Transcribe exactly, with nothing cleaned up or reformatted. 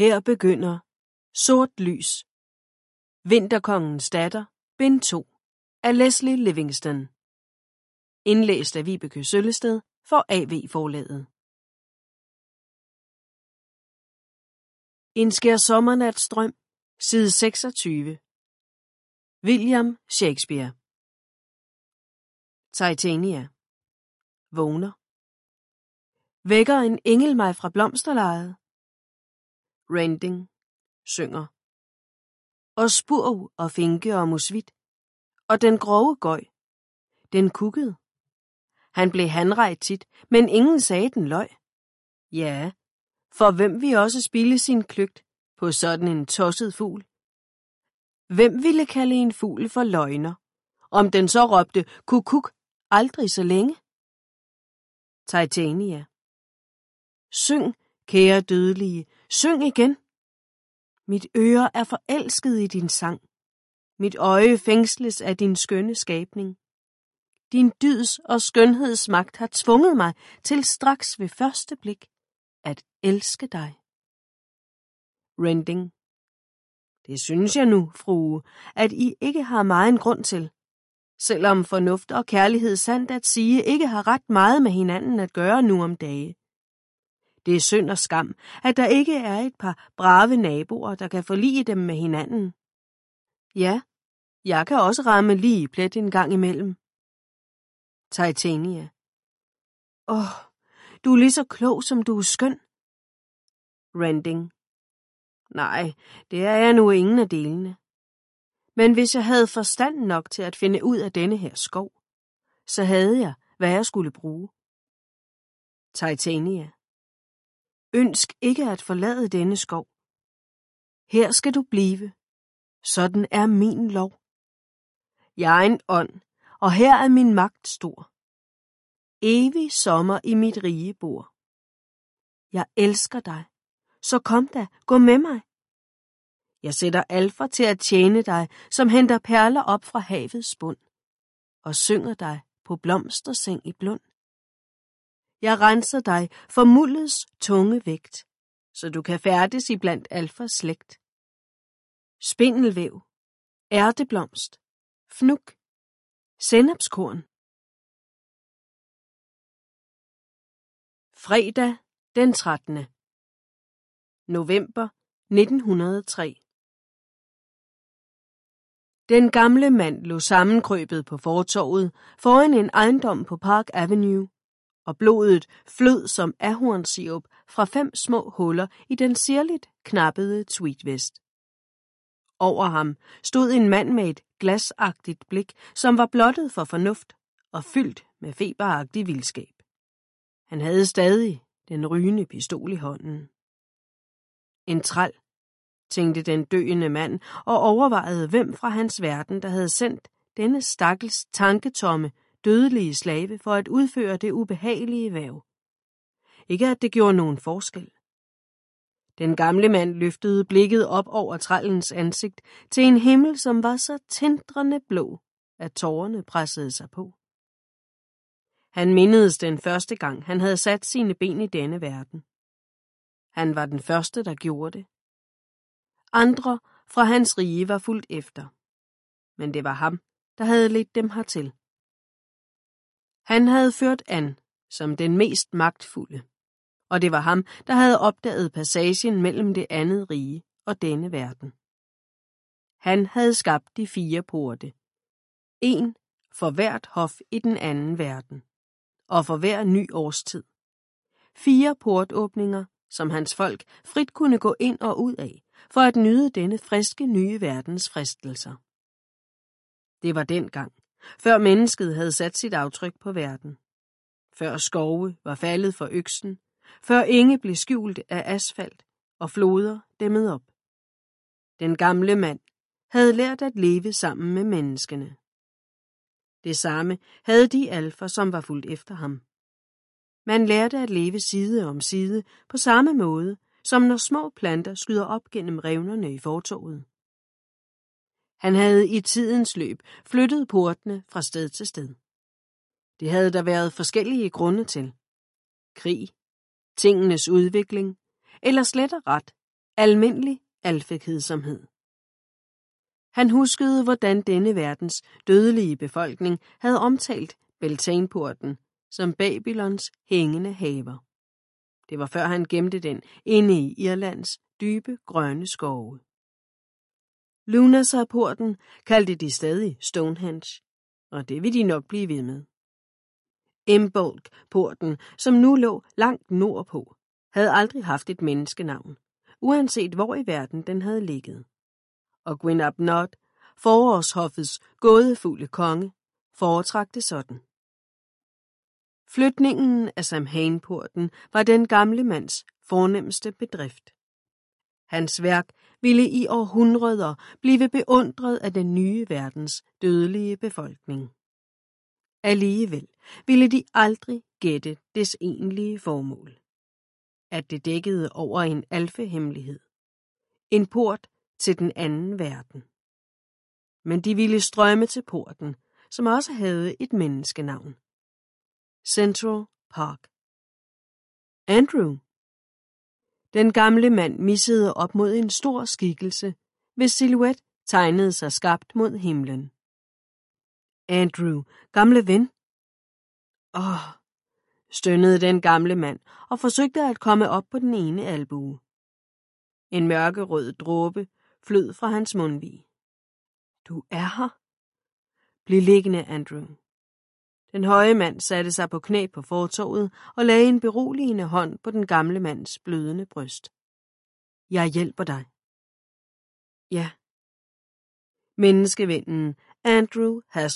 Her begynder Sort lys. Vinterkongens datter, bind to, af Lesley Livingston. Indlæst af Vibeke Søllested for A V Forlaget. En skærsommernatsdrøm, side seksogtyve. William Shakespeare. Titania. Vågner. Vækker en engel mig fra blomsterlejet? Rending synger. Og spurv og finke og musvit. Og den grove gøj. Den kukkede. Han blev hanrej tit, men ingen sagde den løg. Ja, for hvem vil også spilde sin kløgt på sådan en tosset fugl? Hvem ville kalde en fugl for løgner, om den så råbte kukuk aldrig så længe? Titania. Syng, kære dødelige, syng igen. Mit øre er forelsket i din sang. Mit øje fængsles af din skønne skabning. Din dyds og skønhedsmagt har tvunget mig til straks ved første blik at elske dig. Rending. Det synes jeg nu, frue, at I ikke har megen grund til. Selvom fornuft og kærlighed sandt at sige ikke har ret meget med hinanden at gøre nu om dage. Det er synd og skam, at der ikke er et par brave naboer, der kan forlige dem med hinanden. Ja, jeg kan også ramme lige plet en gang imellem. Titania. Åh, du er lige så klog, som du er skøn. Rending. Nej, det er jeg nu ingen af delene. Men hvis jeg havde forstand nok til at finde ud af denne her skov, så havde jeg, hvad jeg skulle bruge. Titania. Ønsk ikke at forlade denne skov. Her skal du blive. Sådan er min lov. Jeg er en ånd, og her er min magt stor. Evig sommer i mit rige bor. Jeg elsker dig, så kom da, gå med mig. Jeg sætter alfer til at tjene dig, som henter perler op fra havets bund, og synger dig på blomsterseng i blund. Jeg renser dig for muldets tunge vægt, så du kan færdes i blandt alfers slægt. Spindelvæv, ærteblomst, fnuk, sennepskorn. Fredag den trettende november nitten hundrede og tre. Den gamle mand lå sammenkrøbet på fortovet foran en ejendom på Park Avenue, og blodet flød som ahornsirup fra fem små huller i den sirligt knappede tweedvest. Over ham stod en mand med et glasagtigt blik, som var blottet for fornuft og fyldt med feberagtig vildskab. Han havde stadig den rygende pistol i hånden. En træl, tænkte den døende mand, og overvejede, hvem fra hans verden, der havde sendt denne stakkels tanketomme, dødelige slave for at udføre det ubehagelige hverv. Ikke at det gjorde nogen forskel. Den gamle mand løftede blikket op over trællens ansigt til en himmel, som var så tindrende blå, at tårerne pressede sig på. Han mindedes den første gang, han havde sat sine ben i denne verden. Han var den første, der gjorde det. Andre fra hans rige var fulgt efter. Men det var ham, der havde ledt dem hertil. Han havde ført an som den mest magtfulde, og det var ham, der havde opdaget passagen mellem det andet rige og denne verden. Han havde skabt de fire porte. En for hvert hof i den anden verden, og for hver ny årstid. Fire portåbninger, som hans folk frit kunne gå ind og ud af, for at nyde denne friske nye verdens fristelser. Det var dengang, før mennesket havde sat sit aftryk på verden. Før skove var faldet for øksen, før enge blev skjult af asfalt og floder dæmmet op. Den gamle mand havde lært at leve sammen med menneskene. Det samme havde de alfer, som var fulgt efter ham. Man lærte at leve side om side på samme måde, som når små planter skyder op gennem revnerne i fortovet. Han havde i tidens løb flyttet portene fra sted til sted. Det havde der været forskellige grunde til. Krig, tingenes udvikling, eller slet og ret, Almindelig alfekedsomhed. Han huskede, hvordan denne verdens dødelige befolkning havde omtalt Beltaneporten som Babylons hængende haver. Det var før han gemte den inde i Irlands dybe grønne skove. Lunassar-porten kaldte de stadig Stonehenge, og det vil de nok blive ved med. Imbolc-porten, som nu lå langt nordpå, havde aldrig haft et menneskenavn, uanset hvor i verden den havde ligget. Og Gwyn ap Nudd, forårshoffets gådefulde konge, foretrak det sådan. Flytningen af Samhain-porten var den gamle mands fornemmeste bedrift. Hans værk ville i århundreder blive beundret af den nye verdens dødelige befolkning. Alligevel ville de aldrig gætte dets egentlige formål. At det dækkede over en alfehemmelighed. En port til den anden verden. Men de ville strømme til porten, som også havde et menneskenavn. Central Park. Andrew. Den gamle mand missede op mod en stor skikkelse, hvis silhuet tegnede sig skarpt mod himlen. Andrew, gamle ven. Åh, stønnede den gamle mand og forsøgte at komme op på den ene albue. En mørkerød dråbe flød fra hans mundvig. Du er her? Bliv liggende, Andrew. Den høje mand satte sig på knæ på fortovet og lagde en beroligende hånd på den gamle mands blødende bryst. Jeg hjælper dig. Ja. Menneskevennen Andrew Haswell